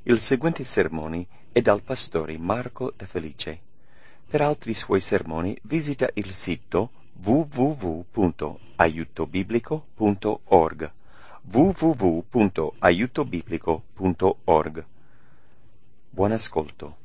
Il seguente sermone è dal pastore Marco De Felice. Per altri suoi sermoni visita il sito www.aiutobiblico.org www.aiutobiblico.org. Buon ascolto.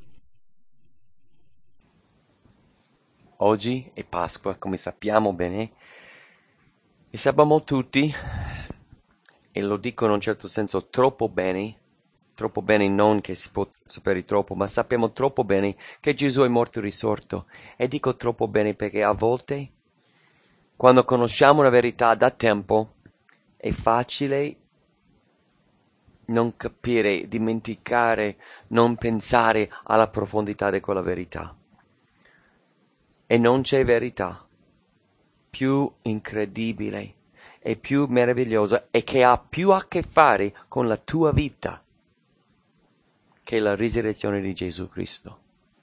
Oggi è Pasqua, come sappiamo bene, e sappiamo tutti, e lo dico in un certo senso troppo bene non che si può sapere troppo, ma sappiamo troppo bene che Gesù è morto e risorto. E dico troppo bene perché a volte, quando conosciamo una verità da tempo, è facile non capire, dimenticare, non pensare alla profondità di quella verità. E non c'è verità più incredibile e più meravigliosa e che ha più a che fare con la tua vita che la risurrezione di Gesù Cristo.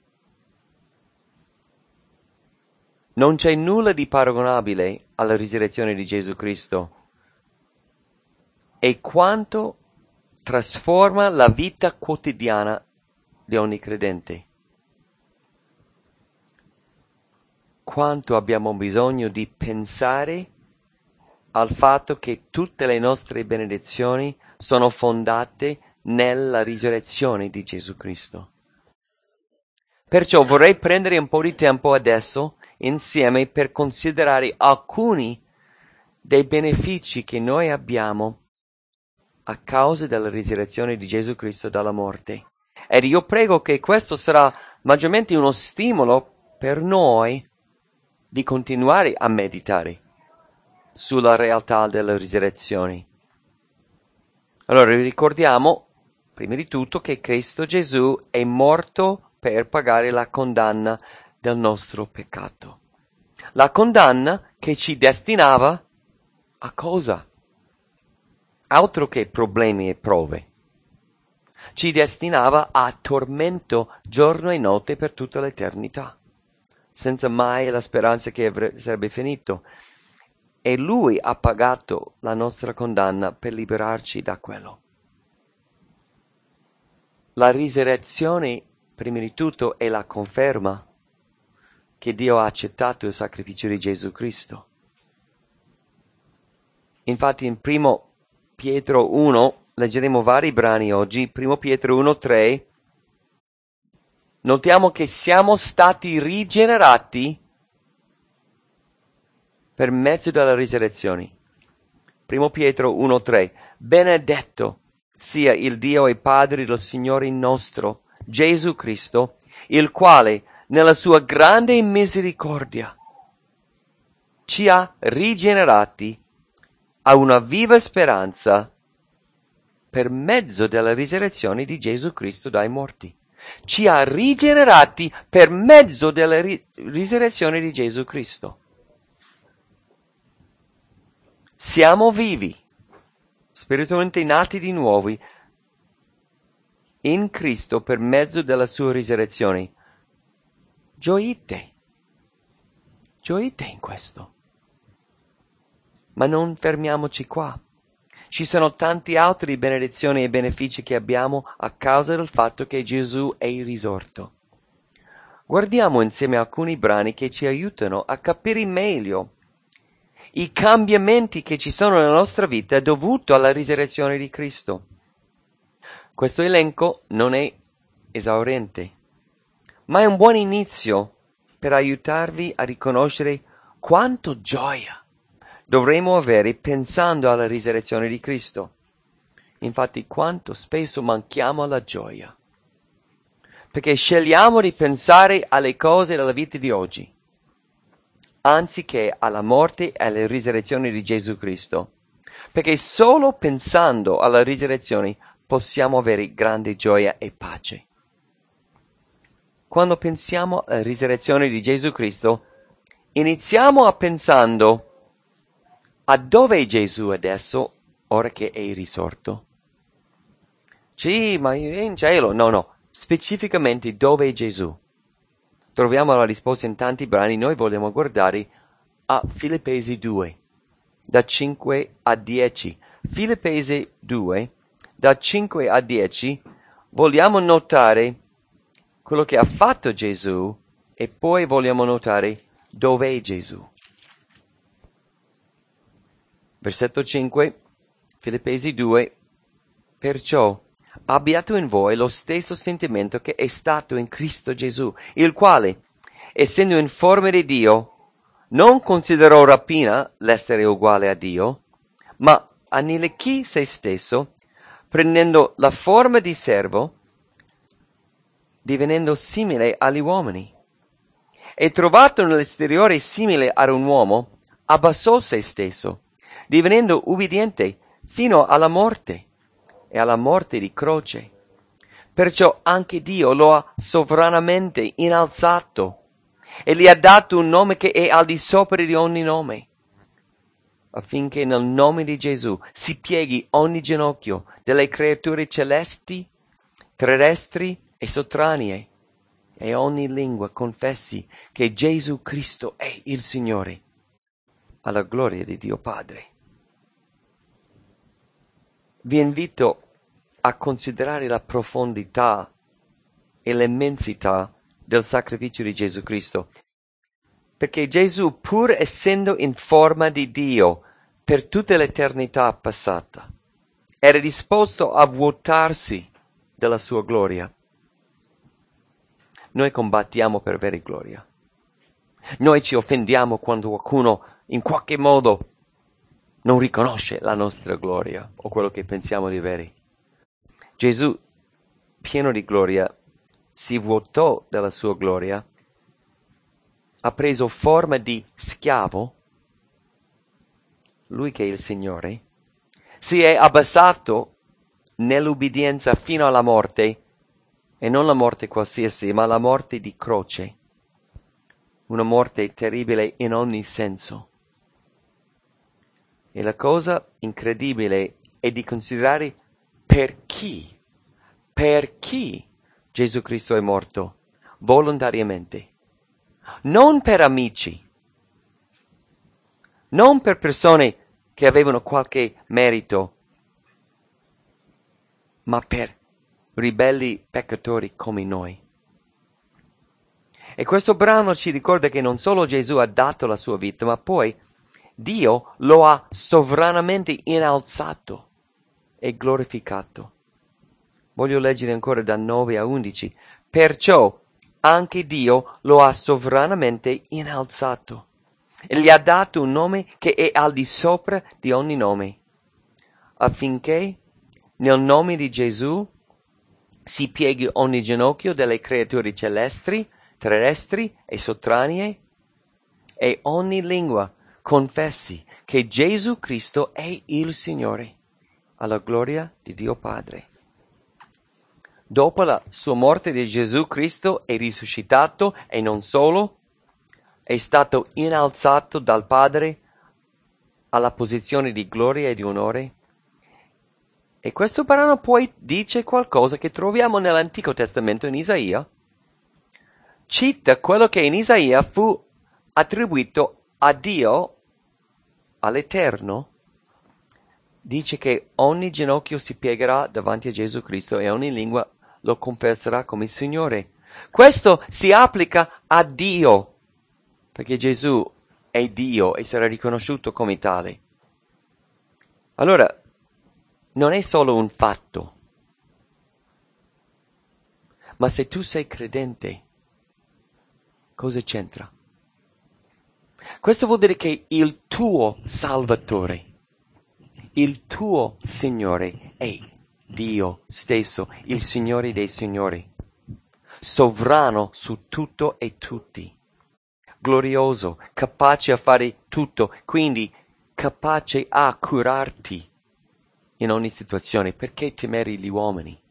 Non c'è nulla di paragonabile alla risurrezione di Gesù Cristo e quanto trasforma la vita quotidiana di ogni credente. Quanto abbiamo bisogno di pensare al fatto che tutte le nostre benedizioni sono fondate nella risurrezione di Gesù Cristo. Perciò vorrei prendere un po' di tempo adesso insieme per considerare alcuni dei benefici che noi abbiamo a causa della risurrezione di Gesù Cristo dalla morte. Ed io prego che questo sarà maggiormente uno stimolo per noi di continuare a meditare sulla realtà della risurrezione. Allora ricordiamo, prima di tutto, che Cristo Gesù è morto per pagare la condanna del nostro peccato. La condanna che ci destinava a cosa? Altro che problemi e prove. Ci destinava a tormento giorno e notte per tutta l'eternità, senza mai la speranza che sarebbe finito. E Lui ha pagato la nostra condanna per liberarci da quello. La risurrezione, prima di tutto, è la conferma che Dio ha accettato il sacrificio di Gesù Cristo. Infatti in 1 Pietro 1, leggeremo vari brani oggi, 1 Pietro 1,3, notiamo che siamo stati rigenerati per mezzo della risurrezione. 1 Pietro 1,3, benedetto sia il Dio e Padre del Signore nostro, Gesù Cristo, il quale, nella sua grande misericordia, ci ha rigenerati a una viva speranza per mezzo della risurrezione di Gesù Cristo dai morti. Ci ha rigenerati per mezzo della risurrezione di Gesù Cristo. Siamo vivi, spiritualmente nati di nuovo in Cristo per mezzo della sua risurrezione. Gioite in questo. Ma non fermiamoci qua. Ci sono tanti altri benedizioni e benefici che abbiamo a causa del fatto che Gesù è risorto. Guardiamo insieme alcuni brani che ci aiutano a capire meglio i cambiamenti che ci sono nella nostra vita dovuto alla risurrezione di Cristo. Questo elenco non è esauriente, ma è un buon inizio per aiutarvi a riconoscere quanto gioia dovremo avere pensando alla risurrezione di Cristo. Infatti, quanto spesso manchiamo alla gioia, perché scegliamo di pensare alle cose della vita di oggi, anziché alla morte e alla risurrezione di Gesù Cristo, perché solo pensando alla risurrezione possiamo avere grande gioia e pace. Quando pensiamo alla risurrezione di Gesù Cristo, iniziamo a pensando a dove è Gesù adesso, ora che è risorto? Sì, ma è in cielo. No, specificamente dove è Gesù? Troviamo la risposta in tanti brani. Noi vogliamo guardare a Filippesi 2, da 5 a 10. Filippesi 2, da 5 a 10, vogliamo notare quello che ha fatto Gesù e poi vogliamo notare dov'è Gesù. Versetto 5, Filippesi 2, perciò abbiate in voi lo stesso sentimento che è stato in Cristo Gesù, il quale, essendo in forma di Dio, non considerò rapina l'essere uguale a Dio, ma annichilì se stesso, prendendo la forma di servo, divenendo simile agli uomini. E trovato nell'esteriore simile ad un uomo, abbassò se stesso, divenendo ubbidiente fino alla morte, e alla morte di croce. Perciò anche Dio lo ha sovranamente innalzato, e gli ha dato un nome che è al di sopra di ogni nome, affinché nel nome di Gesù si pieghi ogni ginocchio delle creature celesti, terrestri e sotterranee, e ogni lingua confessi che Gesù Cristo è il Signore, alla gloria di Dio Padre. Vi invito a considerare la profondità e l'immensità del sacrificio di Gesù Cristo, perché Gesù, pur essendo in forma di Dio per tutta l'eternità passata, era disposto a vuotarsi della sua gloria. Noi combattiamo per avere gloria. Noi ci offendiamo quando qualcuno in qualche modo non riconosce la nostra gloria o quello che pensiamo di avere. Gesù, pieno di gloria, si vuotò della sua gloria, ha preso forma di schiavo, lui che è il Signore, si è abbassato nell'ubbidienza fino alla morte, e non la morte qualsiasi, ma la morte di croce, una morte terribile in ogni senso. E la cosa incredibile è di considerare per chi Gesù Cristo è morto volontariamente, non per amici, non per persone che avevano qualche merito, ma per ribelli peccatori come noi. E questo brano ci ricorda che non solo Gesù ha dato la sua vita, ma poi Dio lo ha sovranamente innalzato e glorificato. Voglio leggere ancora da 9 a 11. Perciò anche Dio lo ha sovranamente innalzato e gli ha dato un nome che è al di sopra di ogni nome, affinché nel nome di Gesù si pieghi ogni ginocchio delle creature celesti, terrestri e sotterranee, e ogni lingua confessi che Gesù Cristo è il Signore, alla gloria di Dio Padre. Dopo la sua morte di Gesù Cristo è risuscitato e non solo, è stato innalzato dal Padre alla posizione di gloria e di onore. E questo brano poi dice qualcosa che troviamo nell'Antico Testamento in Isaia. Cita quello che in Isaia fu attribuito a Dio, all'Eterno. Dice che ogni ginocchio si piegherà davanti a Gesù Cristo e ogni lingua lo confesserà come Signore. Questo si applica a Dio, perché Gesù è Dio e sarà riconosciuto come tale. Allora, non è solo un fatto, ma se tu sei credente, cosa c'entra? Questo vuol dire che il tuo Salvatore, il tuo Signore è Dio stesso, il Signore dei Signori, sovrano su tutto e tutti, glorioso, capace a fare tutto, quindi capace a curarti in ogni situazione. Perché temere gli uomini?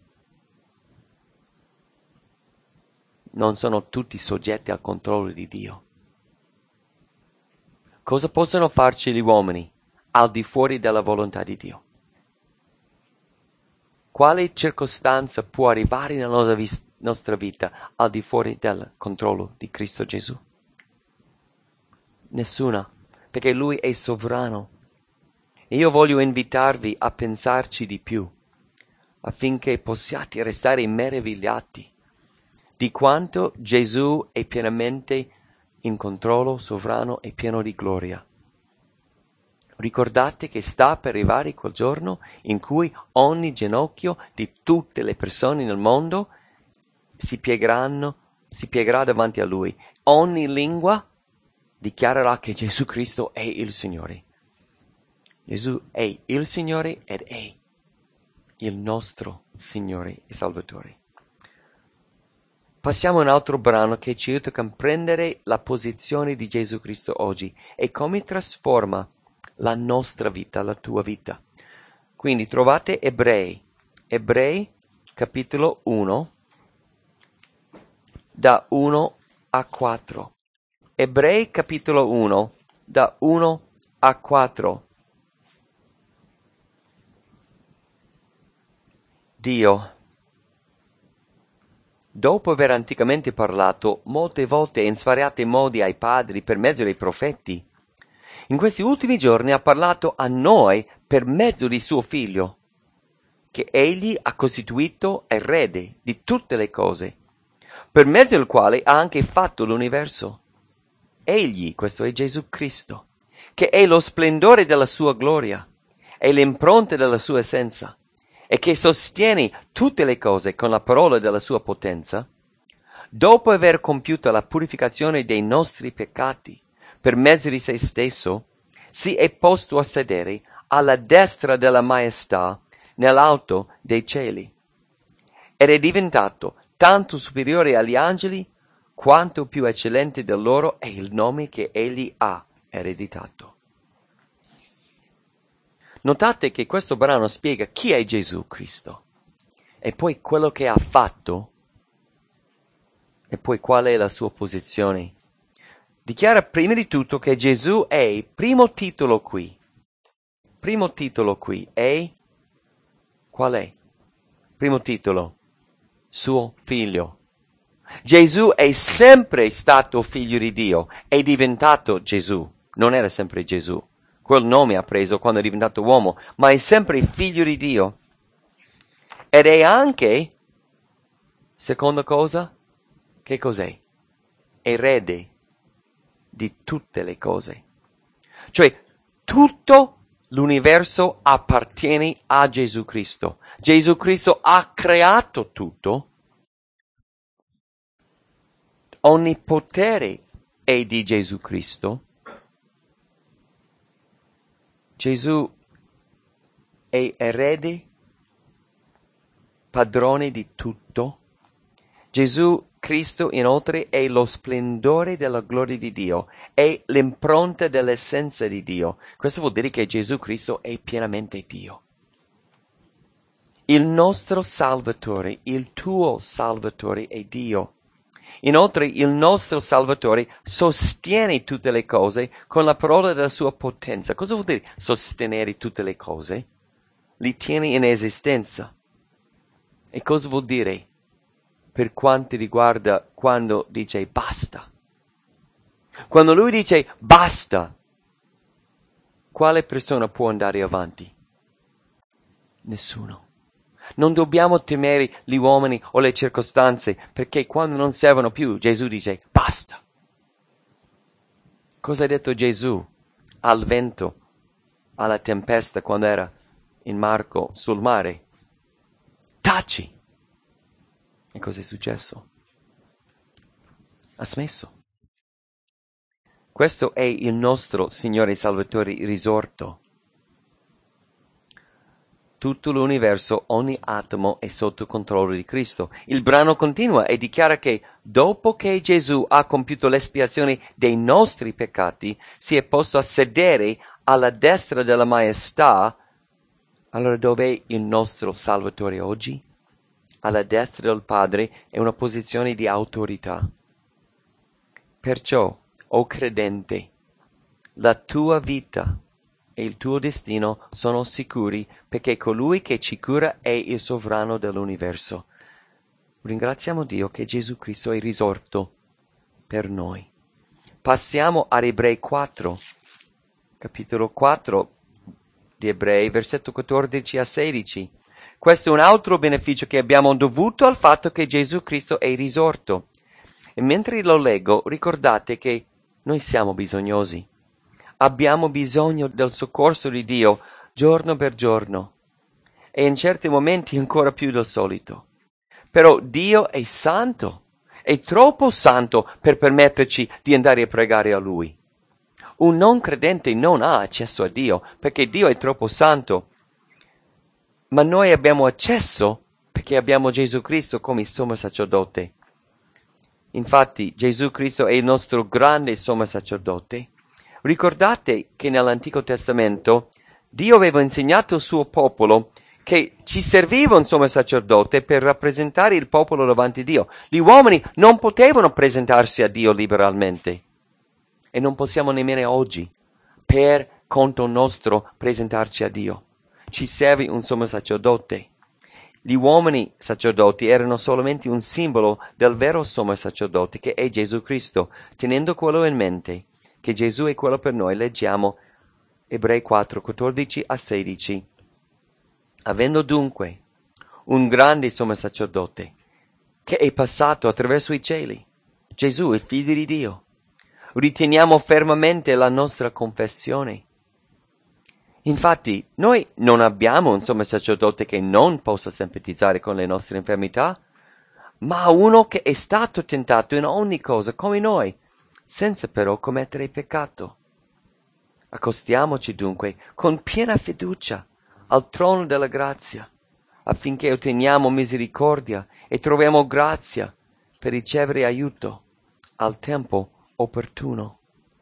Non sono tutti soggetti al controllo di Dio. Cosa possono farci gli uomini al di fuori della volontà di Dio? Quale circostanza può arrivare nella nostra vita al di fuori del controllo di Cristo Gesù? Nessuna, perché Lui è sovrano. E io voglio invitarvi a pensarci di più. affinché possiate restare meravigliati di quanto Gesù è pienamente in controllo, sovrano e pieno di gloria. Ricordate che sta per arrivare quel giorno in cui ogni ginocchio di tutte le persone nel mondo si piegherà davanti a Lui. Ogni lingua dichiarerà che Gesù Cristo è il Signore. Gesù è il Signore ed è il nostro Signore e Salvatore. Passiamo a un altro brano che ci aiuta a comprendere la posizione di Gesù Cristo oggi e come trasforma la nostra vita, la tua vita. Quindi trovate Ebrei capitolo 1, da 1 a 4. Ebrei capitolo 1, da 1 a 4. Dio, dopo aver anticamente parlato molte volte e in svariati modi ai padri per mezzo dei profeti, in questi ultimi giorni ha parlato a noi per mezzo di suo Figlio, che egli ha costituito erede di tutte le cose, per mezzo del quale ha anche fatto l'universo. Egli, questo è Gesù Cristo, che è lo splendore della sua gloria, è l'impronta della sua essenza, e che sostiene tutte le cose con la parola della sua potenza, dopo aver compiuto la purificazione dei nostri peccati per mezzo di se stesso, si è posto a sedere alla destra della maestà nell'alto dei cieli, ed è diventato tanto superiore agli angeli quanto più eccellente del loro è il nome che egli ha ereditato. Notate che questo brano spiega chi è Gesù Cristo e poi quello che ha fatto e poi qual è la sua posizione. Dichiara prima di tutto che Gesù è, primo titolo qui è, qual è? Primo titolo, suo figlio. Gesù è sempre stato figlio di Dio, è diventato Gesù, non era sempre Gesù. Quel nome ha preso quando è diventato uomo, ma è sempre figlio di Dio. Ed è anche, seconda cosa, che cos'è? Erede di tutte le cose. Cioè, tutto l'universo appartiene a Gesù Cristo. Gesù Cristo ha creato tutto. Ogni potere è di Gesù Cristo. Gesù è erede, padrone di tutto. Gesù Cristo inoltre è lo splendore della gloria di Dio, è l'impronta dell'essenza di Dio. Questo vuol dire che Gesù Cristo è pienamente Dio. Il nostro Salvatore, il tuo Salvatore è Dio. Inoltre il nostro Salvatore sostiene tutte le cose con la parola della sua potenza. Cosa vuol dire sostenere tutte le cose? Li tiene in esistenza. E cosa vuol dire per quanto riguarda quando dice basta? Quando lui dice basta, quale persona può andare avanti? Nessuno. Non dobbiamo temere gli uomini o le circostanze, perché quando non servono più, Gesù dice basta. Cosa ha detto Gesù al vento, alla tempesta quando era in Marco sul mare? Taci! E cosa è successo? Ha smesso. Questo è il nostro Signore Salvatore risorto. Tutto l'universo, ogni atomo è sotto controllo di Cristo. Il brano continua e dichiara che dopo che Gesù ha compiuto l'espiazione dei nostri peccati, si è posto a sedere alla destra della maestà. Allora dov'è il nostro Salvatore oggi? Alla destra del Padre è una posizione di autorità. Perciò, o credente, la tua vita e il tuo destino sono sicuri perché colui che ci cura è il sovrano dell'universo. Ringraziamo Dio che Gesù Cristo è risorto per noi. Passiamo ad Ebrei 4, capitolo 4 di Ebrei, versetto 14 a 16. Questo è un altro beneficio che abbiamo dovuto al fatto che Gesù Cristo è risorto. E mentre lo leggo, ricordate che noi siamo bisognosi. Abbiamo bisogno del soccorso di Dio giorno per giorno e in certi momenti ancora più del solito. Però Dio è santo, è troppo santo per permetterci di andare a pregare a Lui. Un non credente non ha accesso a Dio perché Dio è troppo santo. Ma noi abbiamo accesso perché abbiamo Gesù Cristo come sommo sacerdote. Infatti Gesù Cristo è il nostro grande sommo sacerdote. Ricordate che nell'Antico Testamento Dio aveva insegnato al suo popolo che ci serviva un sommo sacerdote per rappresentare il popolo davanti a Dio. Gli uomini non potevano presentarsi a Dio liberalmente e non possiamo nemmeno oggi per conto nostro presentarci a Dio. Ci serve un sommo sacerdote. Gli uomini sacerdoti erano solamente un simbolo del vero sommo sacerdote che è Gesù Cristo. Tenendo quello in mente, che Gesù è quello per noi, leggiamo Ebrei 4, 14 a 16. Avendo dunque un grande sommo sacerdote che è passato attraverso i cieli, Gesù, il Figlio di Dio, riteniamo fermamente la nostra confessione. Infatti, noi non abbiamo un sommo sacerdote che non possa simpatizzare con le nostre infermità, ma uno che è stato tentato in ogni cosa come noi, senza però commettere peccato. Accostiamoci dunque con piena fiducia al trono della grazia, affinché otteniamo misericordia e troviamo grazia per ricevere aiuto al tempo opportuno.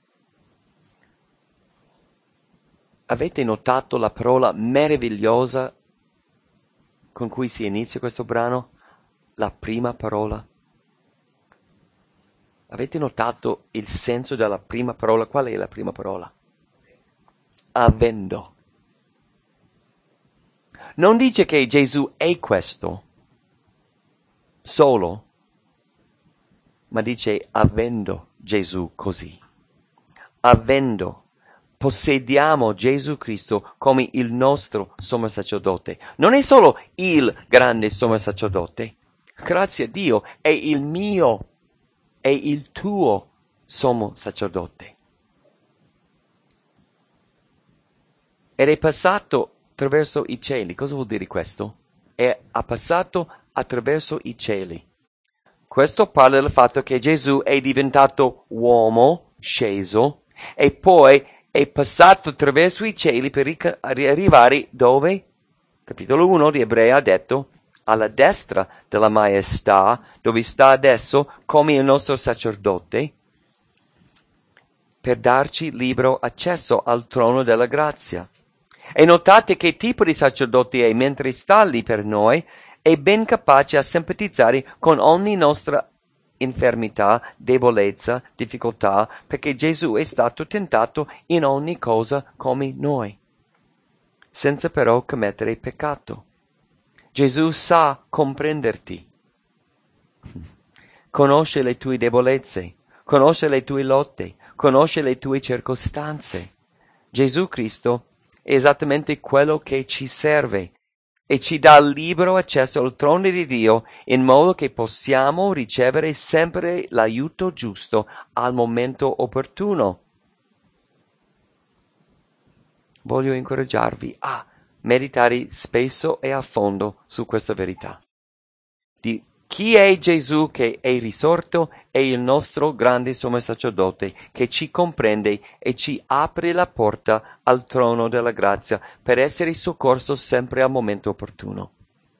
Avete notato la parola meravigliosa con cui si inizia questo brano? La prima parola. Avete notato il senso della prima parola? Qual è la prima parola? Avendo. Non dice che Gesù è questo solo, ma dice avendo Gesù così. Avendo. Possediamo Gesù Cristo come il nostro sommo sacerdote. Non è solo il grande sommo sacerdote. Grazie a Dio, è il mio, è il tuo sommo sacerdote. Ed è passato attraverso i cieli. Cosa vuol dire questo? Ha passato attraverso i cieli. Questo parla del fatto che Gesù è diventato uomo, sceso, e poi è passato attraverso i cieli per arrivare dove? Capitolo 1 di Ebrei ha detto, alla destra della maestà, dove sta adesso come il nostro sacerdote, per darci libero accesso al trono della grazia. E notate che tipo di sacerdote è mentre sta lì per noi, è ben capace a simpatizzare con ogni nostra infermità, debolezza, difficoltà, perché Gesù è stato tentato in ogni cosa come noi, senza però commettere peccato. Gesù sa comprenderti, conosce le tue debolezze, conosce le tue lotte, conosce le tue circostanze. Gesù Cristo è esattamente quello che ci serve e ci dà libero accesso al trono di Dio in modo che possiamo ricevere sempre l'aiuto giusto al momento opportuno. Voglio incoraggiarvi a meditare spesso e a fondo su questa verità. Di chi è Gesù che è risorto è il nostro grande sommo sacerdote che ci comprende e ci apre la porta al trono della grazia per essere soccorso sempre al momento opportuno.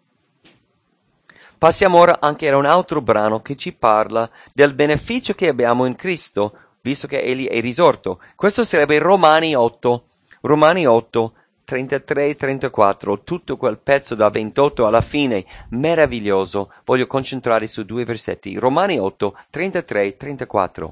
Passiamo ora anche a un altro brano che ci parla del beneficio che abbiamo in Cristo, visto che Egli è risorto. Questo sarebbe Romani 8. Romani 8. 33-34, tutto quel pezzo da 28 alla fine, meraviglioso. Voglio concentrare su due versetti. Romani 8, 33-34.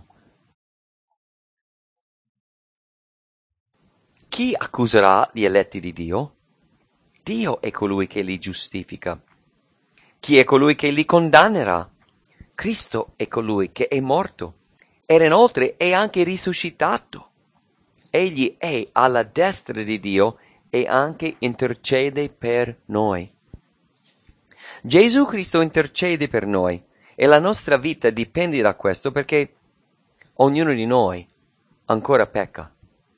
Chi accuserà gli eletti di Dio? Dio è colui che li giustifica. Chi è colui che li condannerà? Cristo è colui che è morto ed inoltre è anche risuscitato. Egli è alla destra di Dio e anche intercede per noi. Gesù Cristo intercede per noi e la nostra vita dipende da questo perché ognuno di noi ancora pecca.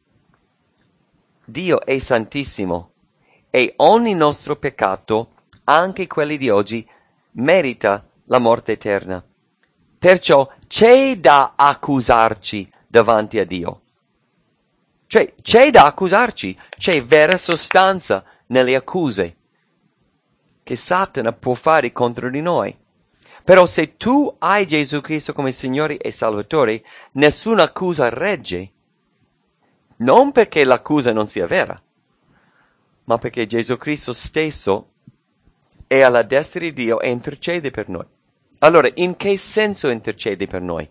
Dio è santissimo e ogni nostro peccato, anche quelli di oggi, merita la morte eterna. Perciò c'è da accusarci davanti a Dio. Cioè, c'è da accusarci, c'è vera sostanza nelle accuse che Satana può fare contro di noi. Però se tu hai Gesù Cristo come Signore e Salvatore, nessuna accusa regge. Non perché l'accusa non sia vera, ma perché Gesù Cristo stesso è alla destra di Dio e intercede per noi. Allora, in che senso intercede per noi?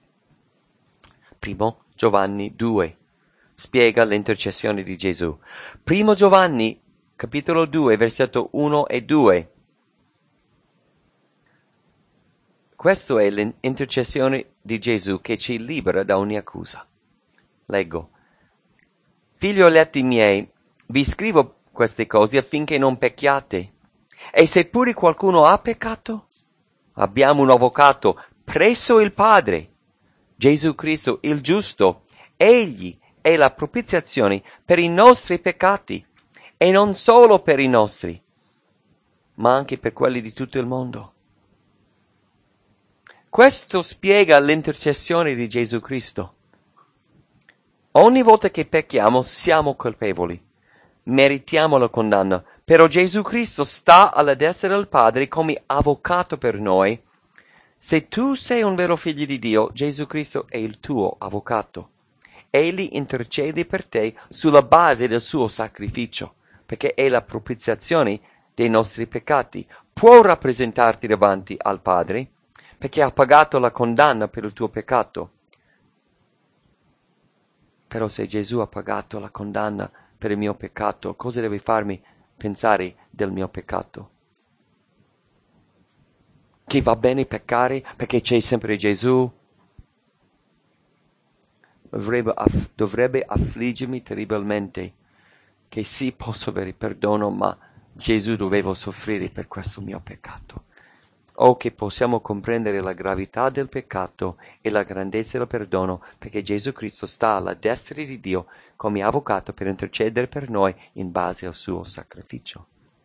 Primo Giovanni 2 spiega l'intercessione di Gesù. Primo Giovanni, capitolo 2, versetto 1 e 2. Questa è l'intercessione di Gesù che ci libera da ogni accusa. Leggo. Figlioletti miei, vi scrivo queste cose affinché non pecchiate. E seppure qualcuno ha peccato, abbiamo un avvocato presso il Padre, Gesù Cristo il giusto. Egli è la propiziazione per i nostri peccati, e non solo per i nostri, ma anche per quelli di tutto il mondo. Questo spiega l'intercessione di Gesù Cristo. Ogni volta che pecchiamo siamo colpevoli, meritiamo la condanna, però Gesù Cristo sta alla destra del Padre come avvocato per noi. Se tu sei un vero figlio di Dio, Gesù Cristo è il tuo avvocato. Egli intercede per te sulla base del suo sacrificio, perché è la propiziazione dei nostri peccati. Può rappresentarti davanti al Padre, perché ha pagato la condanna per il tuo peccato. Però se Gesù ha pagato la condanna per il mio peccato, cosa deve farmi pensare del mio peccato? Che va bene peccare perché c'è sempre Gesù? Dovrebbe affliggermi terribilmente che sì, posso avere perdono, ma Gesù doveva soffrire per questo mio peccato. O che possiamo comprendere la gravità del peccato e la grandezza del perdono, perché Gesù Cristo sta alla destra di Dio come avvocato per intercedere per noi in base al suo sacrificio.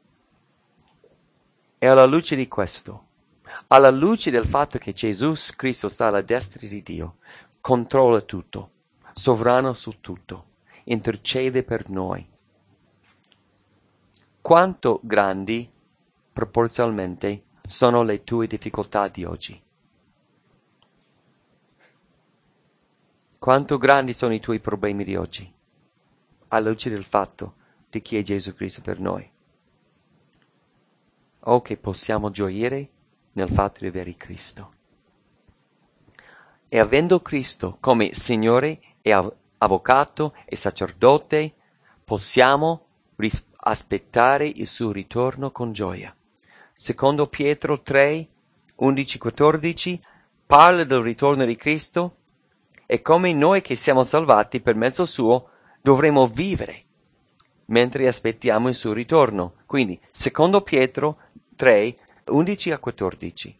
E alla luce di questo, alla luce del fatto che Gesù Cristo sta alla destra di Dio, controlla tutto, sovrano su tutto, intercede per noi. Quanto grandi, proporzionalmente, sono le tue difficoltà di oggi? Quanto grandi sono i tuoi problemi di oggi? Alla luce del fatto di chi è Gesù Cristo per noi. O che possiamo gioire nel fatto di avere Cristo. E avendo Cristo come Signore e avvocato e sacerdote, possiamo aspettare il suo ritorno con gioia. Secondo Pietro 3, 11-14 parla del ritorno di Cristo e come noi che siamo salvati per mezzo suo dovremo vivere mentre aspettiamo il suo ritorno. Quindi, secondo Pietro 3, 11-14.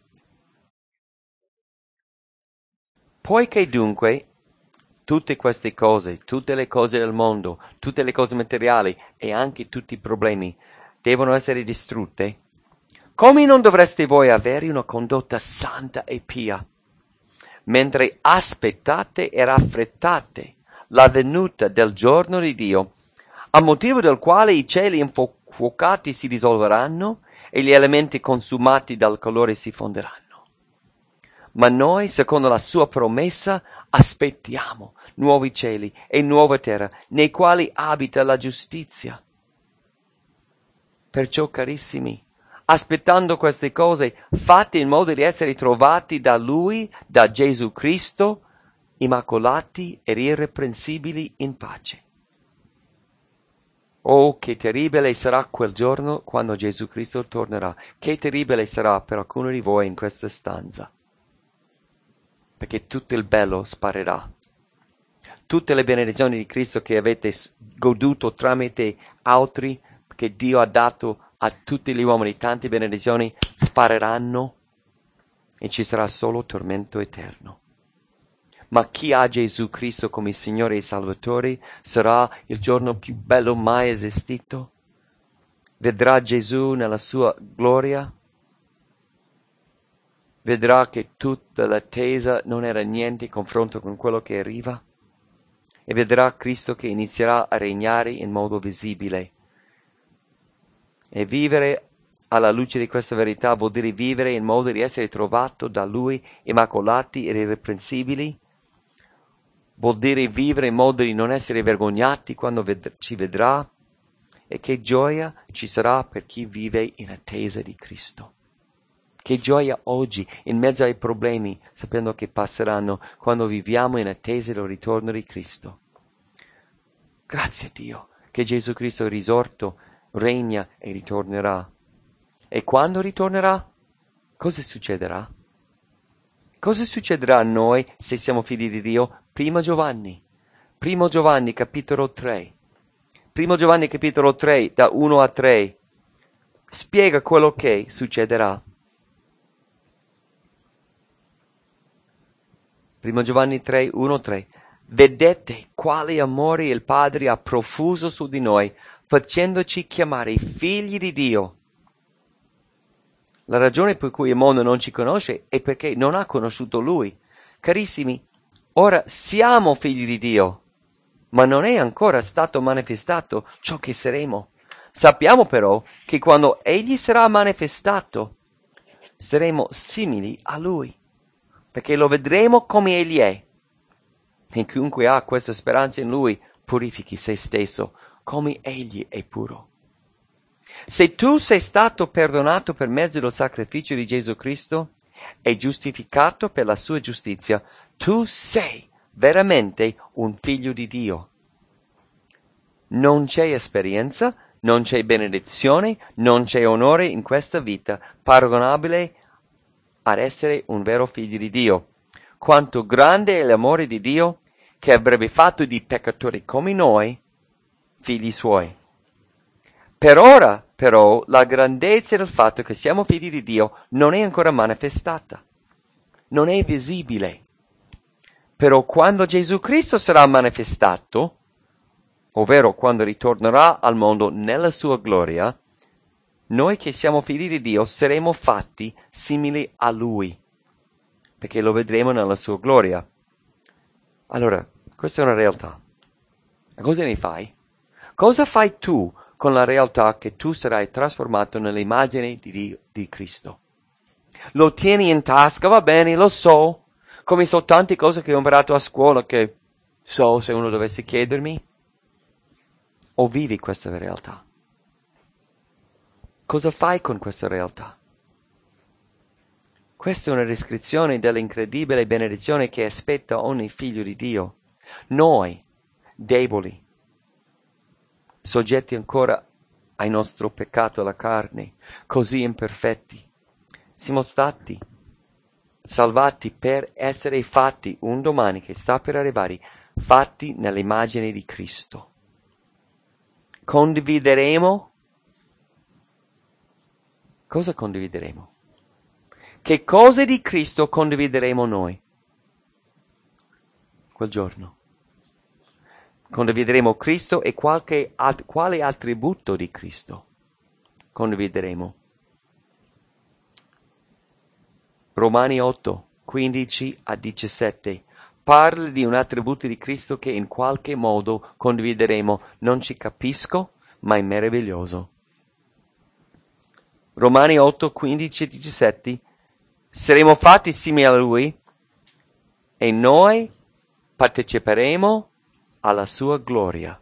Poiché dunque tutte queste cose, tutte le cose del mondo, tutte le cose materiali e anche tutti i problemi devono essere distrutte, come non dovreste voi avere una condotta santa e pia, mentre aspettate e raffrettate la venuta del giorno di Dio, a motivo del quale i cieli infuocati si dissolveranno e gli elementi consumati dal calore si fonderanno. Ma noi, secondo la sua promessa, aspettiamo nuovi cieli e nuova terra, nei quali abita la giustizia. Perciò, carissimi, aspettando queste cose, fate in modo di essere trovati da Lui, da Gesù Cristo, immacolati ed irreprensibili in pace. Oh, che terribile sarà quel giorno quando Gesù Cristo tornerà. Che terribile sarà per alcuni di voi in questa stanza. Perché tutto il bello sparirà. Tutte le benedizioni di Cristo che avete goduto tramite altri, che Dio ha dato a tutti gli uomini tante benedizioni, spareranno e ci sarà solo tormento eterno. Ma chi ha Gesù Cristo come Signore e Salvatore sarà il giorno più bello mai esistito. Vedrà Gesù nella sua gloria. Vedrà che tutta l'attesa non era niente in confronto con quello che arriva. E vedrà Cristo che inizierà a regnare in modo visibile. E vivere alla luce di questa verità vuol dire vivere in modo di essere trovato da Lui immacolati ed irreprensibili. Vuol dire vivere in modo di non essere vergognati quando ci vedrà. E che gioia ci sarà per chi vive in attesa di Cristo. Che gioia oggi, in mezzo ai problemi, sapendo che passeranno, quando viviamo in attesa del ritorno di Cristo. Grazie a Dio che Gesù Cristo è risorto, regna e ritornerà. E quando ritornerà, cosa succederà? Cosa succederà a noi se siamo figli di Dio? Primo Giovanni capitolo 3. Primo Giovanni capitolo 3, da 1 a 3, spiega quello che succederà. Primo Giovanni 3, 1, 3. Vedete quale amore il Padre ha profuso su di noi, facendoci chiamare figli di Dio. La ragione per cui il mondo non ci conosce è perché non ha conosciuto Lui. Carissimi, ora siamo figli di Dio, ma non è ancora stato manifestato ciò che saremo. Sappiamo però che quando Egli sarà manifestato, saremo simili a Lui, perché lo vedremo come Egli è. E chiunque ha questa speranza in Lui purifichi se stesso, come Egli è puro. Se tu sei stato perdonato per mezzo del sacrificio di Gesù Cristo e giustificato per la sua giustizia, tu sei veramente un figlio di Dio. Non c'è esperienza, non c'è benedizione, non c'è onore in questa vita paragonabile ad essere un vero figlio di Dio. Quanto grande è l'amore di Dio che avrebbe fatto di peccatori come noi figli suoi. Per ora, però, la grandezza del fatto che siamo figli di Dio non è ancora manifestata, non è visibile. Però quando Gesù Cristo sarà manifestato, ovvero quando ritornerà al mondo nella sua gloria, noi che siamo figli di Dio saremo fatti simili a Lui, perché lo vedremo nella sua gloria. Allora, questa è una realtà. Cosa ne fai? Cosa fai tu con la realtà che tu sarai trasformato nell'immagine di Cristo? Lo tieni in tasca, va bene, lo so, come so tante cose che ho imparato a scuola che so se uno dovesse chiedermi, o vivi questa realtà? Cosa fai con questa realtà? Questa è una descrizione dell'incredibile benedizione che aspetta ogni figlio di Dio. Noi, deboli, soggetti ancora al nostro peccato alla carne, così imperfetti, siamo stati salvati per essere fatti un domani che sta per arrivare, fatti nell'immagine di Cristo. Condivideremo. Cosa condivideremo? Che cose di Cristo condivideremo noi quel giorno? Condivideremo Cristo e quale attributo di Cristo condivideremo? Romani 8, 15 a 17 parla di un attributo di Cristo che in qualche modo condivideremo. Non ci capisco, ma è meraviglioso. Romani 8, 15 e 17 saremo fatti simili a Lui e noi parteciperemo alla sua gloria.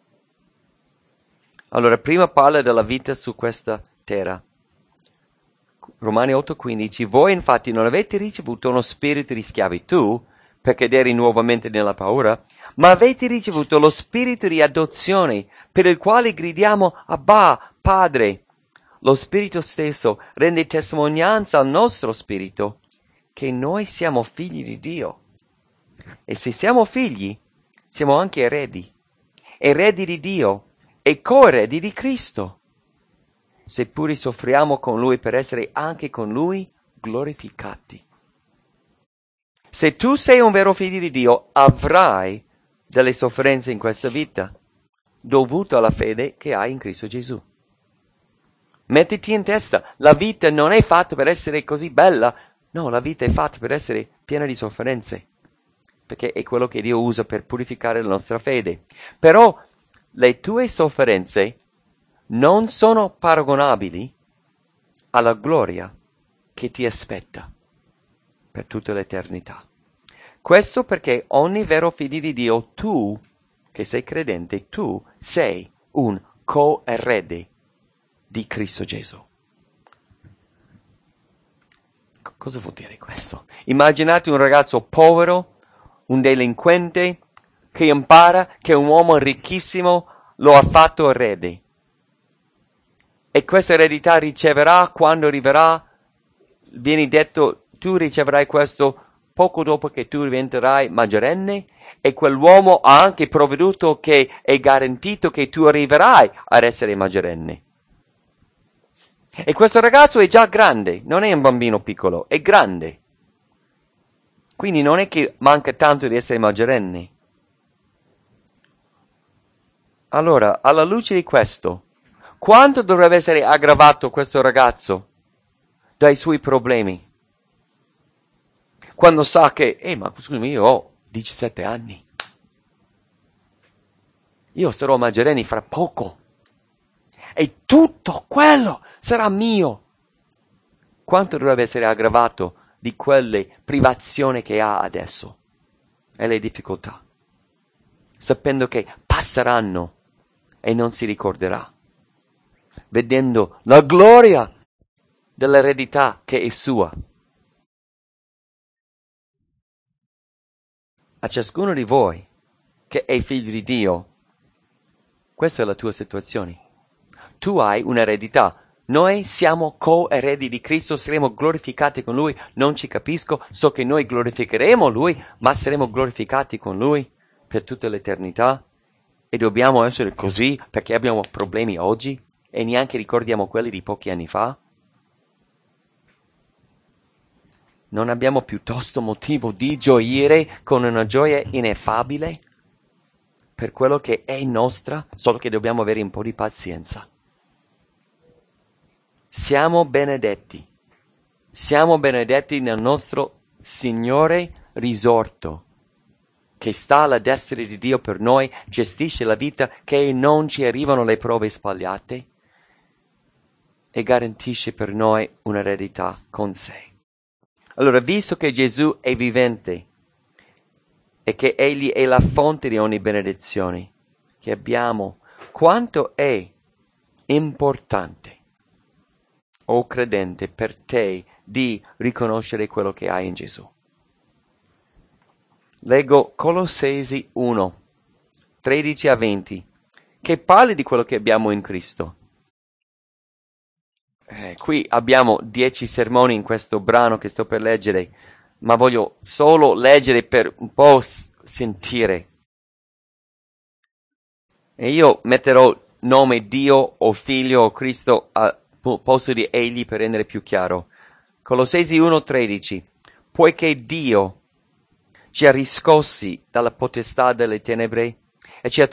Allora, prima parla della vita su questa terra. Romani 8:15, voi infatti non avete ricevuto uno spirito di schiavitù per cadere nuovamente nella paura, ma avete ricevuto lo spirito di adozione per il quale gridiamo Abba, Padre. Lo spirito stesso rende testimonianza al nostro spirito che noi siamo figli di Dio. E se siamo figli, siamo anche eredi di Dio e coeredi di Cristo. seppure soffriamo con Lui per essere anche con Lui glorificati. Se tu sei un vero figlio di Dio, avrai delle sofferenze in questa vita, dovute alla fede che hai in Cristo Gesù. Mettiti in testa, la vita non è fatta per essere così bella, no, la vita è fatta per essere piena di sofferenze, perché è quello che Dio usa per purificare la nostra fede. Però le tue sofferenze non sono paragonabili alla gloria che ti aspetta per tutta l'eternità. Questo perché ogni vero figlio di Dio, tu che sei credente, tu sei un coerede di Cristo Gesù. Cosa vuol dire questo? Immaginate un ragazzo povero, un delinquente, che impara che un uomo ricchissimo lo ha fatto erede. E questa eredità riceverà quando arriverà, viene detto, tu riceverai questo poco dopo che tu diventerai maggiorenne, e quell'uomo ha anche provveduto che è garantito che tu arriverai ad essere maggiorenne. E questo ragazzo è già grande, non è un bambino piccolo, è grande. Quindi non è che manca tanto di essere maggiorenne. Allora, alla luce di questo, quanto dovrebbe essere aggravato questo ragazzo dai suoi problemi? Quando sa che, ma scusami, io ho 17 anni. Io sarò maggiorenne fra poco. E tutto quello sarà mio. Quanto dovrebbe essere aggravato di quelle privazioni che ha adesso e le difficoltà, sapendo che passeranno e non si ricorderà, vedendo la gloria dell'eredità che è sua. A ciascuno di voi che è figlio di Dio, questa è la tua situazione. Tu hai un'eredità. Noi siamo co-eredi di Cristo, saremo glorificati con Lui. Non ci capisco, so che noi glorificheremo Lui, ma saremo glorificati con Lui per tutta l'eternità. E dobbiamo essere così perché abbiamo problemi oggi e neanche ricordiamo quelli di pochi anni fa. Non abbiamo piuttosto motivo di gioire con una gioia ineffabile per quello che è nostra, solo che dobbiamo avere un po' di pazienza. Siamo benedetti nel nostro Signore risorto, che sta alla destra di Dio per noi, gestisce la vita, che non ci arrivano le prove sbagliate e garantisce per noi un'eredità con sé. Allora, visto che Gesù è vivente e che Egli è la fonte di ogni benedizione che abbiamo, quanto è importante, o credente, per te di riconoscere quello che hai in Gesù. Leggo Colossesi 1, 13 a 20, che parla di quello che abbiamo in Cristo. Qui abbiamo 10 sermoni in questo brano che sto per leggere, ma voglio solo leggere per un po' sentire. E io metterò nome Dio o Figlio o Cristo al posto di Egli per rendere più chiaro. Colossesi 1,13. Poiché Dio ci ha riscossi dalla potestà delle tenebre e ci ha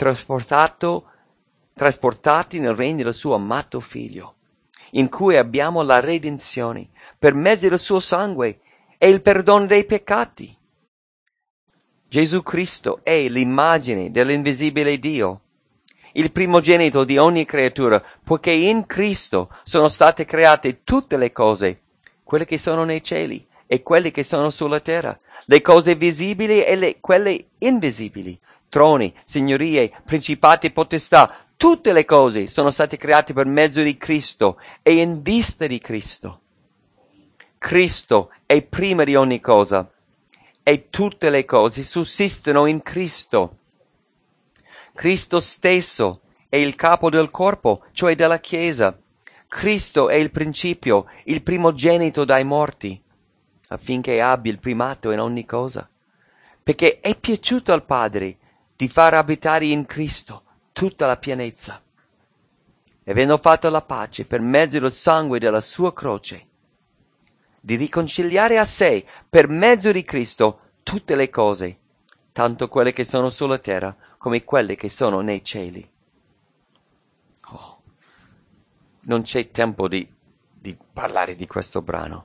trasportati nel regno del suo amato Figlio, in cui abbiamo la redenzione per mezzo del suo sangue e il perdono dei peccati. Gesù Cristo è l'immagine dell'invisibile Dio, il primogenito di ogni creatura, poiché in Cristo sono state create tutte le cose, quelle che sono nei cieli e quelle che sono sulla terra, le cose visibili e quelle invisibili, troni, signorie, principati e potestà. Tutte le cose sono state create per mezzo di Cristo e in vista di Cristo. Cristo è prima di ogni cosa e tutte le cose sussistono in Cristo. Cristo stesso è il capo del corpo, cioè della Chiesa. Cristo è il principio, il primogenito dai morti, affinché abbia il primato in ogni cosa. Perché è piaciuto al Padre di far abitare in Cristo tutta la pienezza. avendo fatto la pace per mezzo del sangue della sua croce, di riconciliare a sé per mezzo di Cristo tutte le cose, tanto quelle che sono sulla terra come quelle che sono nei cieli. Oh, non c'è tempo di parlare di questo brano.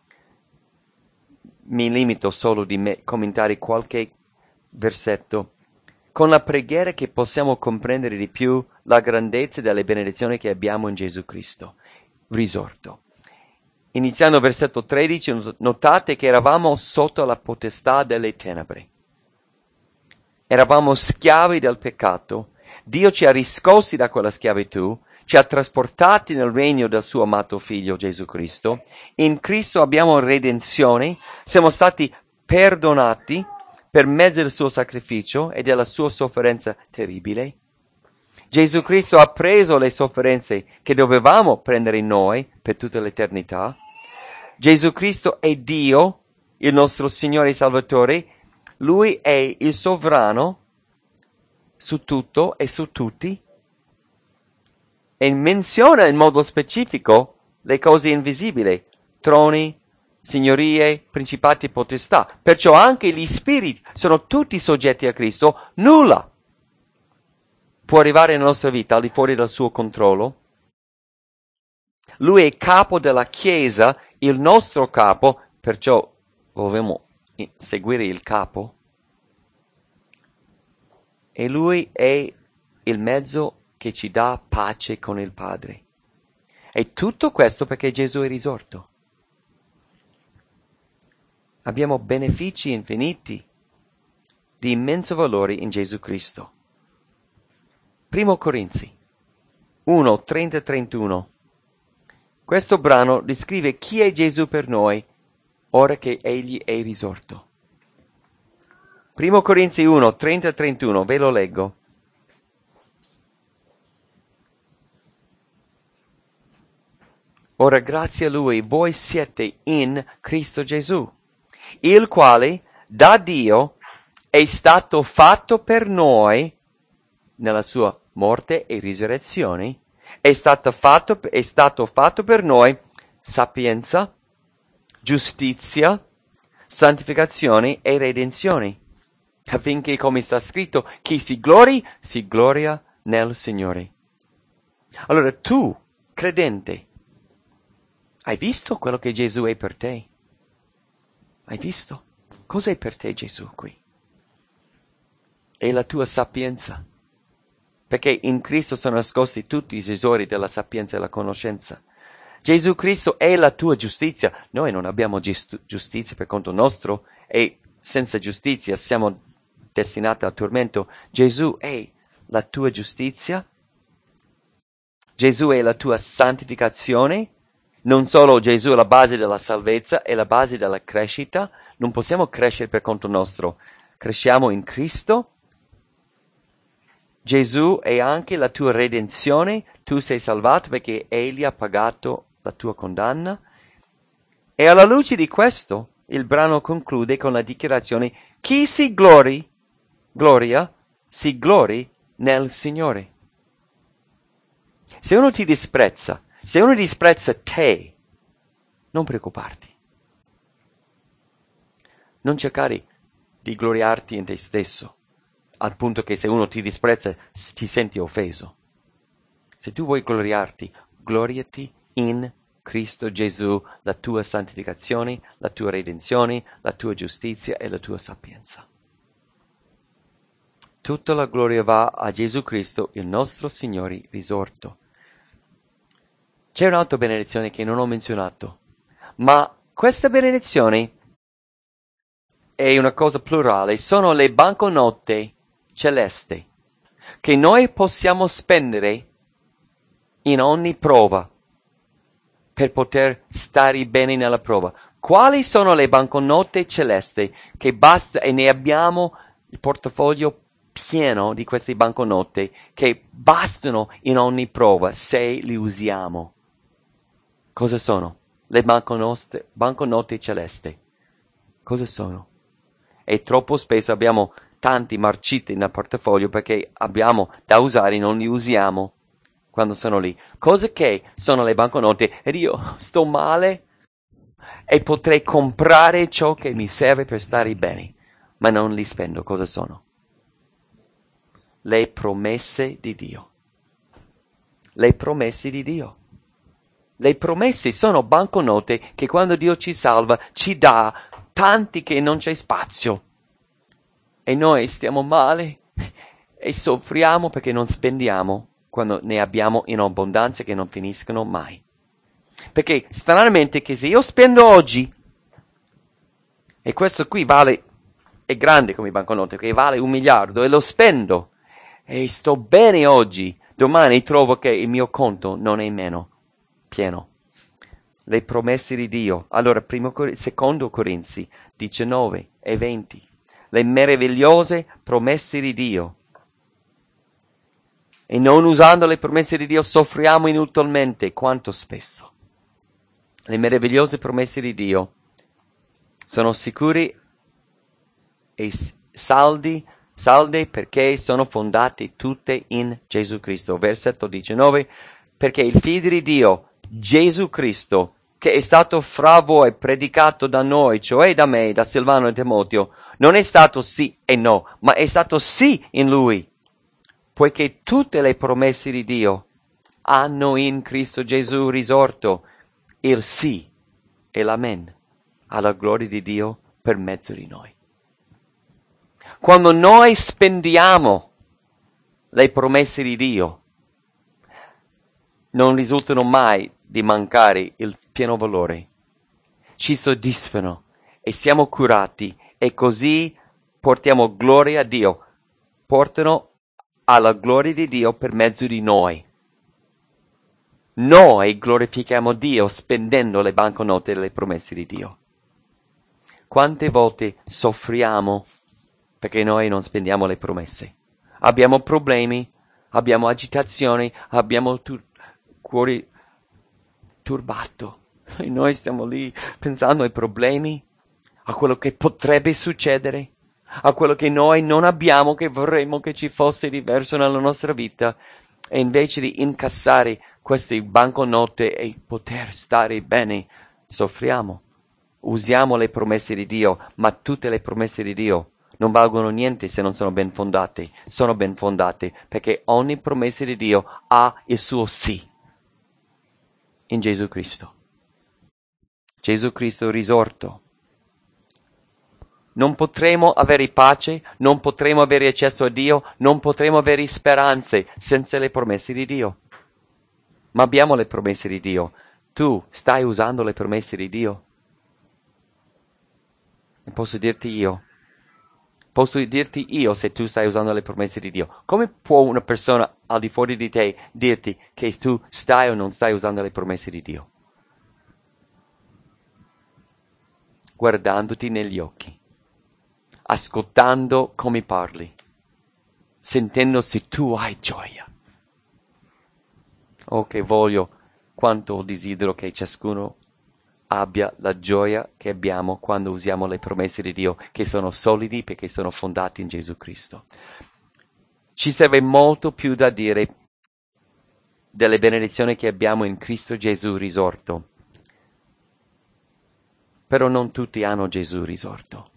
Mi limito solo di commentare qualche versetto, con la preghiera che possiamo comprendere di più la grandezza delle benedizioni che abbiamo in Gesù Cristo, risorto. Iniziando versetto 13, notate che eravamo sotto la potestà delle tenebre. Eravamo schiavi del peccato. Dio ci ha riscossi da quella schiavitù, ci ha trasportati nel regno del suo amato Figlio Gesù Cristo. In Cristo abbiamo redenzione, siamo stati perdonati per mezzo del suo sacrificio e della sua sofferenza terribile. Gesù Cristo ha preso le sofferenze che dovevamo prendere noi per tutta l'eternità. Gesù Cristo è Dio, il nostro Signore e Salvatore. Lui è il sovrano su tutto e su tutti. E menziona in modo specifico le cose invisibili, troni, signorie, principati e potestà. Perciò anche gli spiriti sono tutti soggetti a Cristo. Nulla può arrivare nella nostra vita al di fuori del suo controllo. Lui è capo della Chiesa, il nostro capo, perciò dobbiamo seguire il capo. E lui è il mezzo che ci dà pace con il Padre. E tutto questo perché Gesù è risorto. Abbiamo benefici infiniti di immenso valore in Gesù Cristo. 1 Corinzi 1, 30-31. Questo brano descrive chi è Gesù per noi, ora che Egli è risorto. 1 Corinzi 1, 30-31, ve lo leggo. Ora grazie a Lui voi siete in Cristo Gesù, il quale da Dio è stato fatto per noi nella sua morte e risurrezione, è stato fatto per noi sapienza, giustizia, santificazione e redenzione, affinché, come sta scritto, chi si gloria nel Signore. Allora tu, credente, hai visto quello che Gesù è per te? Hai visto? Cos'è per te Gesù qui? È la tua sapienza. Perché in Cristo sono nascosti tutti i tesori della sapienza e la conoscenza. Gesù Cristo è la tua giustizia. Noi non abbiamo giustizia per conto nostro e senza giustizia siamo destinati al tormento. Gesù è la tua giustizia. Gesù è la tua santificazione. Non solo Gesù è la base della salvezza, è la base della crescita. Non possiamo crescere per conto nostro. Cresciamo in Cristo. Gesù è anche la tua redenzione, tu sei salvato perché Egli ha pagato la tua condanna. E alla luce di questo, il brano conclude con la dichiarazione: chi si gloria, si glori nel Signore. Se uno ti disprezza, se uno disprezza te, non preoccuparti. Non cercare di gloriarti in te stesso, al punto che se uno ti disprezza ti senti offeso. Se tu vuoi gloriarti, gloriati in Cristo Gesù, la tua santificazione, la tua redenzione, la tua giustizia e la tua sapienza. Tutta la gloria va a Gesù Cristo, il nostro Signore risorto. C'è un'altra benedizione che non ho menzionato, ma questa benedizione è una cosa plurale, sono le banconote celesti che noi possiamo spendere in ogni prova per poter stare bene nella prova. Quali sono le banconote celesti che basta e ne abbiamo il portafoglio pieno di queste banconote che bastano in ogni prova se li usiamo? Cosa sono? Le banconote celesti. Cosa sono? E troppo spesso abbiamo tanti marciti nel portafoglio perché abbiamo da usare e non li usiamo. quando sono lì. Cose che sono le banconote ed io sto male e potrei comprare ciò che mi serve per stare bene, ma non li spendo. Cosa sono? Le promesse di Dio. Le promesse di Dio. Le promesse sono banconote che quando Dio ci salva ci dà tanti che non c'è spazio. E noi stiamo male e soffriamo perché non spendiamo quando ne abbiamo in abbondanza che non finiscono mai. Perché stranamente che se io spendo oggi, e questo qui è grande come banconote, che vale 1 miliardo, e lo spendo, e sto bene oggi, domani trovo che il mio conto non è meno pieno. Le promesse di Dio. Allora, secondo Corinzi 19 e 20. Le meravigliose promesse di Dio. E non usando le promesse di Dio soffriamo inutilmente. Quanto spesso? Le meravigliose promesse di Dio sono sicuri e salde perché sono fondate tutte in Gesù Cristo. Versetto 19. Perché il Figlio di Dio, Gesù Cristo, che è stato fra voi predicato da noi, cioè da me, da Silvano e Timoteo, non è stato sì e no, ma è stato sì in Lui, poiché tutte le promesse di Dio hanno in Cristo Gesù risorto il sì e l'amen alla gloria di Dio per mezzo di noi. Quando noi spendiamo le promesse di Dio, non risultano mai di mancare il pieno valore. Ci soddisfano e siamo curati e così portiamo gloria a Dio. Portano alla gloria di Dio per mezzo di noi. Noi glorifichiamo Dio spendendo le banconote delle promesse di Dio. Quante volte soffriamo perché noi non spendiamo le promesse? Abbiamo problemi, abbiamo agitazioni, abbiamo cuore turbato. E noi stiamo lì pensando ai problemi, a quello che potrebbe succedere, a quello che noi non abbiamo, che vorremmo che ci fosse diverso nella nostra vita. E invece di incassare queste banconote e poter stare bene, soffriamo. Usiamo le promesse di Dio, ma tutte le promesse di Dio non valgono niente se non sono ben fondate. Sono ben fondate perché ogni promessa di Dio ha il suo sì in Gesù Cristo. Gesù Cristo risorto. Non potremo avere pace, non potremo avere accesso a Dio, non potremo avere speranze senza le promesse di Dio. Ma abbiamo le promesse di Dio. Tu stai usando le promesse di Dio? E posso dirti io se tu stai usando le promesse di Dio. Come può una persona al di fuori di te dirti che tu stai o non stai usando le promesse di Dio? Guardandoti negli occhi, ascoltando come parli, sentendo se tu hai gioia. Oh, che quanto desidero che ciascuno abbia la gioia che abbiamo quando usiamo le promesse di Dio, che sono solidi perché sono fondati in Gesù Cristo. Ci serve molto più da dire delle benedizioni che abbiamo in Cristo Gesù risorto. Però non tutti hanno Gesù risorto.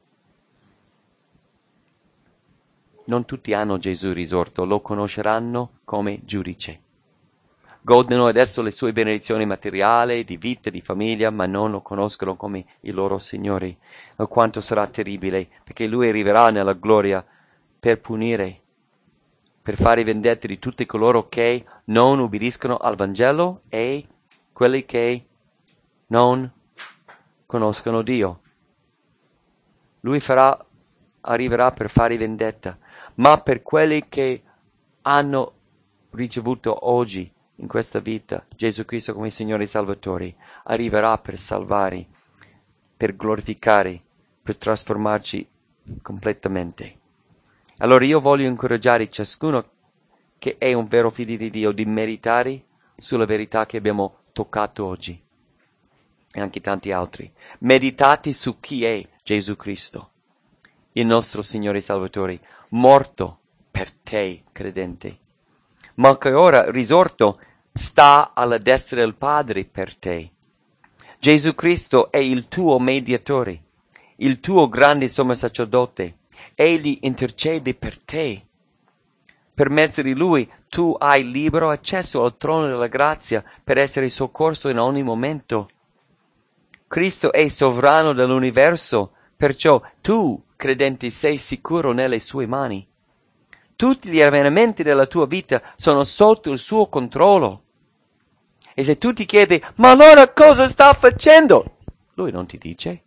Non tutti hanno Gesù risorto, lo conosceranno come giudice. Godono adesso le sue benedizioni materiali, di vita, di famiglia, ma non lo conoscono come il loro Signore. E quanto sarà terribile, perché Lui arriverà nella gloria per punire, per fare vendetta di tutti coloro che non ubbidiscono al Vangelo e quelli che non conoscono Dio. Lui arriverà per fare vendetta, ma per quelli che hanno ricevuto oggi in questa vita Gesù Cristo come Signore e Salvatore, arriverà per salvare, per glorificare, per trasformarci completamente. Allora io voglio incoraggiare ciascuno che è un vero figlio di Dio di meditare sulla verità che abbiamo toccato oggi e anche tanti altri. Meditate su chi è Gesù Cristo, il nostro Signore e Salvatore, morto per te, credente, ma che ora risorto sta alla destra del Padre per te. Gesù Cristo è il tuo mediatore, il tuo grande sommo sacerdote. Egli intercede per te. Per mezzo di Lui tu hai libero accesso al trono della grazia per essere soccorso in ogni momento. Cristo è sovrano dell'universo, perciò tu, credente, sei sicuro nelle sue mani. Tutti gli avvenimenti della tua vita sono sotto il suo controllo. E se tu ti chiedi, ma allora cosa sta facendo? Lui non ti dice,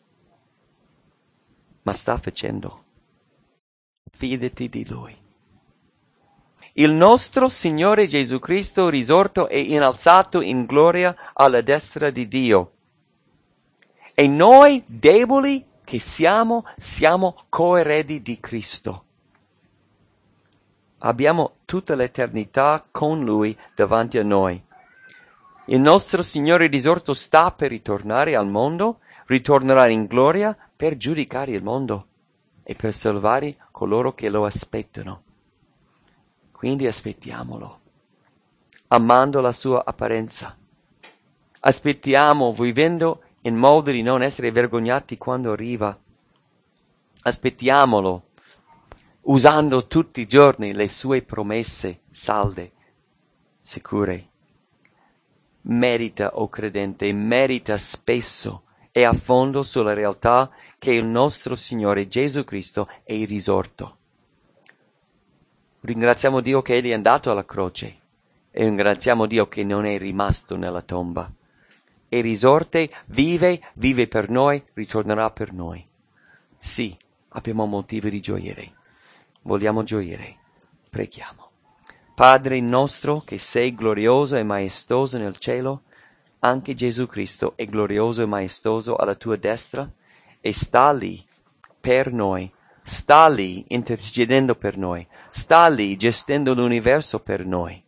ma sta facendo. Fidati di Lui. Il nostro Signore Gesù Cristo risorto e innalzato in gloria alla destra di Dio. E noi, deboli che siamo coeredi di Cristo. Abbiamo tutta l'eternità con Lui davanti a noi. Il nostro Signore risorto sta per ritornare al mondo, ritornerà in gloria per giudicare il mondo e per salvare coloro che lo aspettano. Quindi aspettiamolo, amando la sua apparenza. Aspettiamo vivendo in modo di non essere vergognati quando arriva. Aspettiamolo, usando tutti i giorni le sue promesse salde, sicure. Medita, o credente, medita spesso e a fondo sulla realtà che il nostro Signore Gesù Cristo è risorto. Ringraziamo Dio che Egli è andato alla croce e ringraziamo Dio che non è rimasto nella tomba. È risorte, vive per noi, ritornerà per noi. Sì, abbiamo motivi di gioire. Vogliamo gioire. Preghiamo. Padre nostro che sei glorioso e maestoso nel cielo, anche Gesù Cristo è glorioso e maestoso alla tua destra e sta lì per noi, sta lì intercedendo per noi, sta lì gestendo l'universo per noi,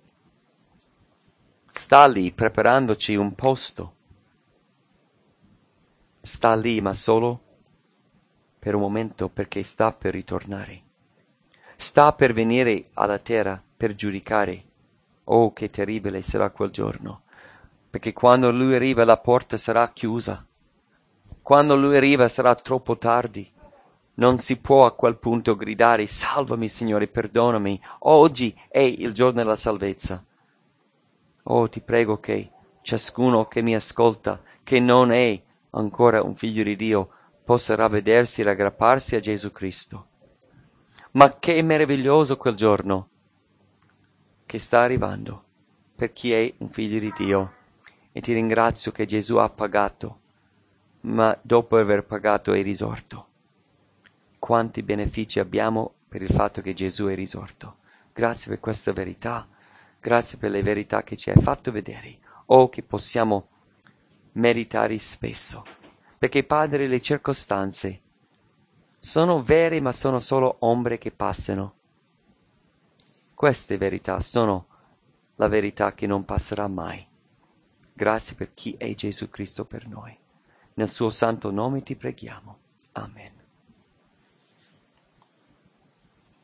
sta lì preparandoci un posto, sta lì ma solo per un momento perché sta per ritornare, sta per venire alla terra per giudicare. Oh, che terribile sarà quel giorno, perché quando Lui arriva la porta sarà chiusa. Quando Lui arriva sarà troppo tardi. Non si può a quel punto gridare, salvami Signore, perdonami, oggi è il giorno della salvezza. Oh, ti prego che ciascuno che mi ascolta, che non è ancora un figlio di Dio, possa ravvedersi e aggrapparsi a Gesù Cristo. Ma che meraviglioso quel giorno che sta arrivando per chi è un figlio di Dio. E ti ringrazio che Gesù ha pagato, ma dopo aver pagato è risorto. Quanti benefici abbiamo per il fatto che Gesù è risorto. Grazie per questa verità, grazie per le verità che ci hai fatto vedere, o che possiamo meditare spesso. Perché, Padre, le circostanze sono vere, ma sono solo ombre che passano. Queste verità sono la verità che non passerà mai. Grazie per chi è Gesù Cristo per noi. Nel suo santo nome ti preghiamo. Amen.